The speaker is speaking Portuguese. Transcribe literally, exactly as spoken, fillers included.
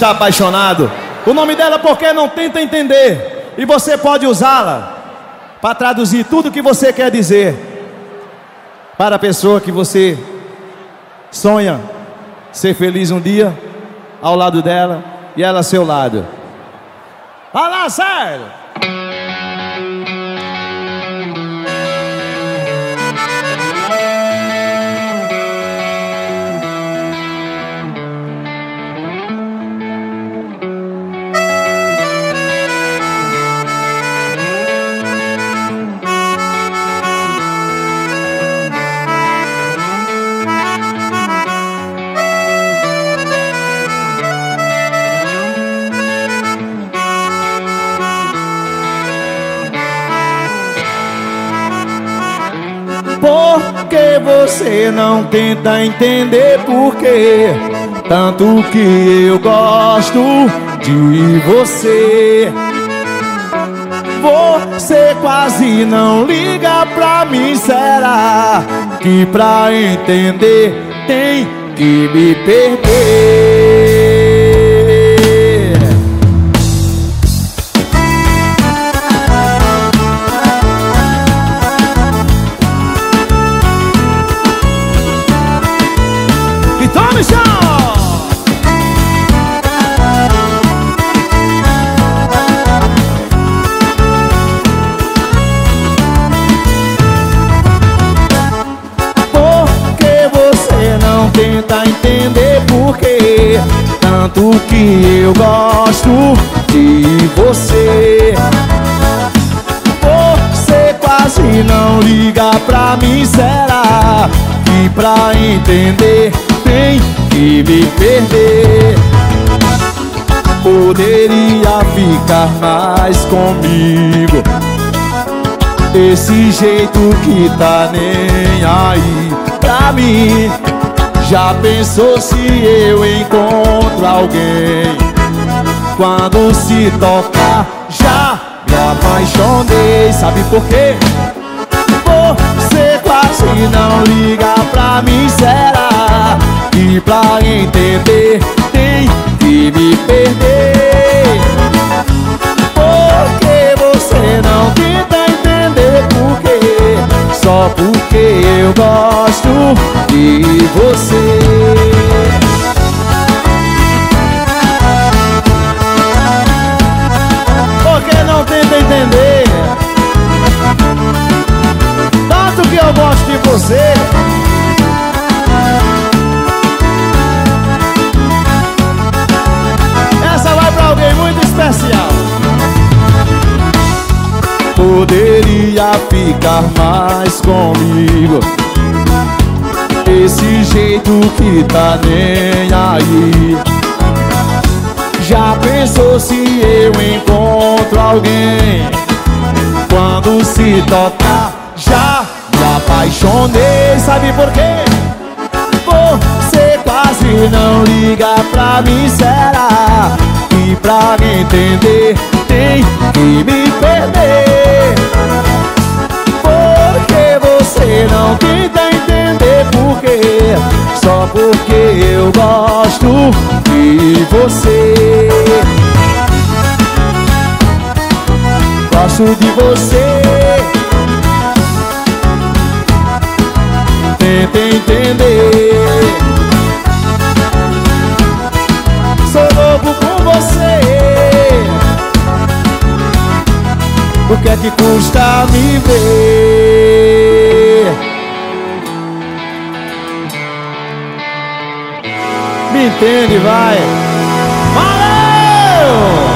está apaixonado. O nome dela porque não tenta entender. E você pode usá-la para traduzir tudo o que você quer dizer para a pessoa que você sonha ser feliz um dia ao lado dela e ela ao seu lado. Vai lá, sério! Porque você não tenta entender porquê tanto que eu gosto de você. Você quase não liga pra mim, será que pra entender tem que me perder? Tome chão! Porque você não tenta entender porquê tanto que eu gosto de você. Você quase não liga pra mim, será que pra entender tem que me perder? Poderia ficar mais comigo, esse jeito que tá nem aí pra mim. Já pensou se eu encontro alguém? Quando se tocar já me apaixonei. Sabe por quê? Você quase não liga pra mim, será que pra entender tem que me perder? Porque você não tenta entender porquê, só porque eu gosto de você. Porque não tenta entender tanto que eu gosto de você. Essa vai pra alguém muito especial. Poderia ficar mais comigo, esse jeito que tá nem aí. Já pensou se eu encontro alguém? Quando se tocar já me apaixonei. Sabe por quê? Você quase não liga pra mim, será que pra me entender tem que me perder? Porque você não tenta entender porquê, só porque eu gosto de você. Gosto de você. Tenta entender. Sou louco com você. O que é que custa me ver? Me entende, vai. Valeu!